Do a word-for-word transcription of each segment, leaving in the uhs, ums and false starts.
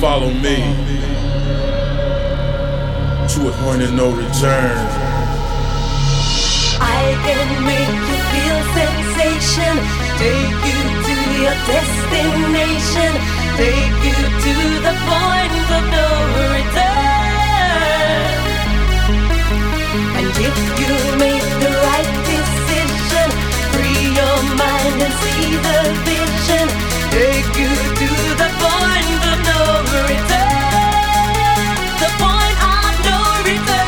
Follow me to a point of no return. I can make you feel sensation, take you to your destination, take you to the point of no return. And if you make the right decision, free your mind and see the vision, take you to the point of no return. The point of no return.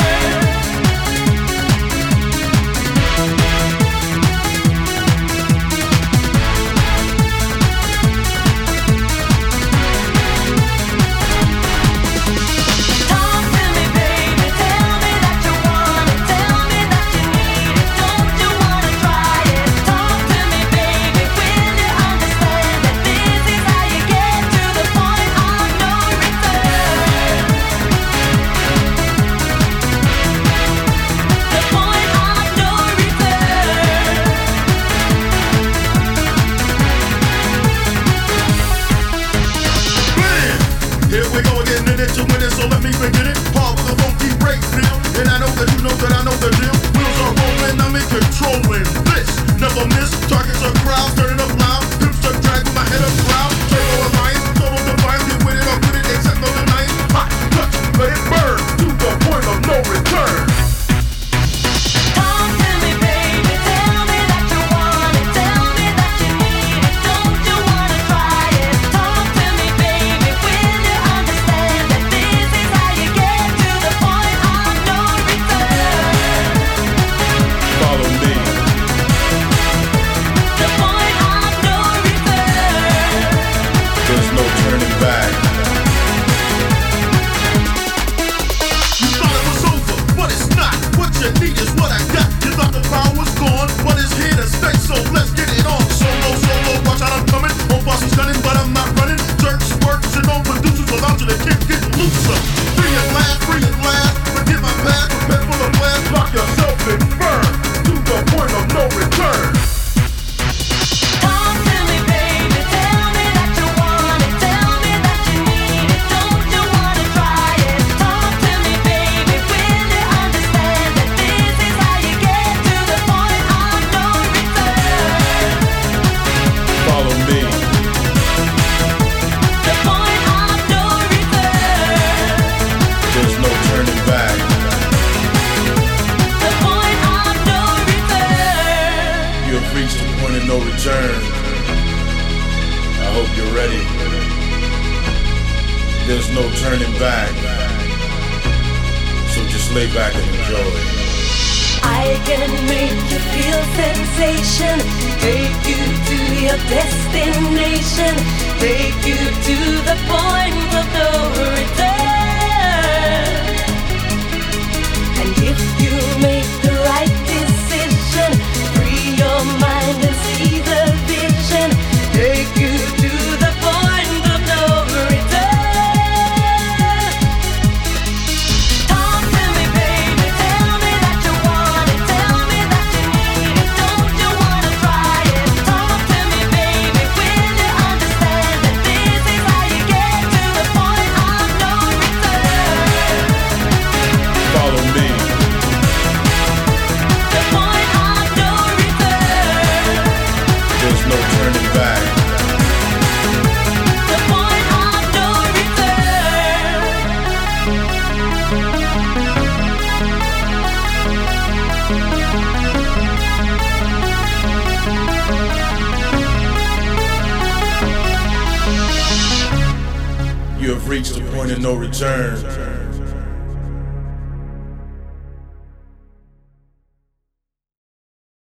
So let me begin it. Hard with a funky break feel. And I know that you know that I know the deal. Wheels are rolling, I'm in controlling this. Never miss, targets are crowds, turning up loud. Hips are drag with my head up proud. Turbo alliance, total defiance. Get with it or quit it, except no denying. Hot, touch, let it burn. To the point of no return. You have reached the point of no return.